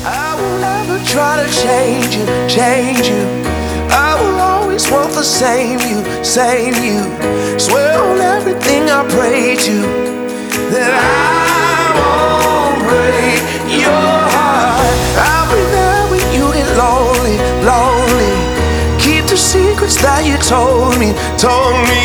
I will never try to change you, change you. I will always want the same you, same you. Swear on everything I pray to that I won't break your heart. I'll be there when you get lonely, lonely. Keep the secrets that you told me, told me.